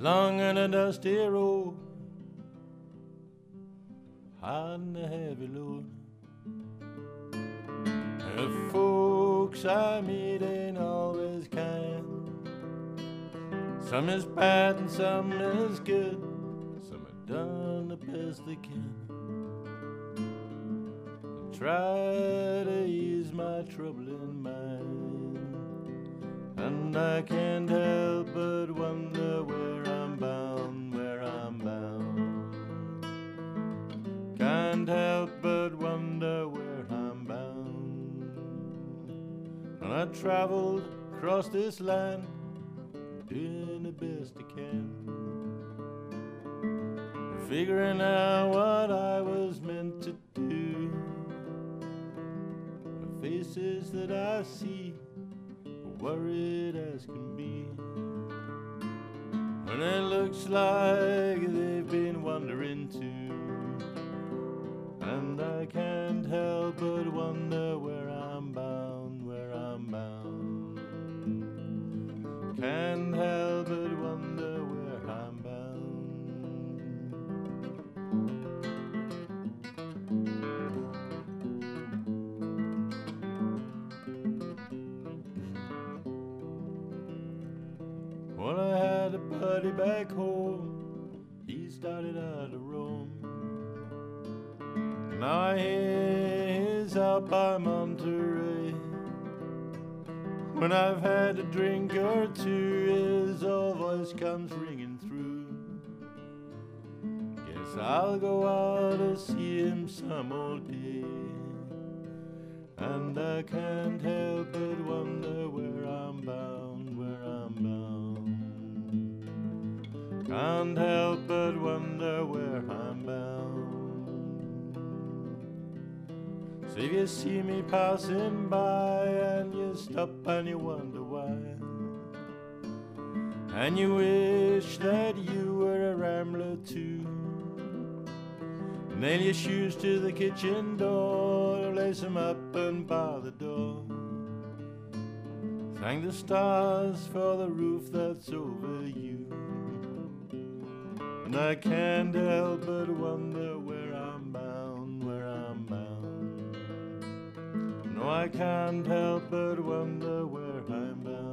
Long and a dusty road, hard and a heavy load. The folks I meet ain't always kind. Some is bad and some is good. Some have done the best they can. I try to ease my troubling mind, and I can't help but wonder where I'm bound, where I'm bound. Can't help but wonder where I'm bound. And I traveled across this land, doing the best I can, figuring out what I was meant to do. The faces that I see, worried as can be, and it looks like they've been wondering too. And I can't help but wonder where I'm bound, where I'm bound. Can't help but wonder where I'm bound. Well, I had a buddy back home, he started out to roam. Now I hear he's out by Monterey. When I've had a drink or two, his old voice comes ringing through. Guess I'll go out to see him some old day. And I can't help but wonder where I'm bound, where I'm bound. Can't help but wonder where I'm bound. So if you see me passing by and you stop and you wonder why, and you wish that you were a rambler too, nail your shoes to the kitchen door, lace them up and bar the door. Thank the stars for the roof that's over you. And I can't help but wonder where I'm bound, where I'm bound. No, I can't help but wonder where I'm bound.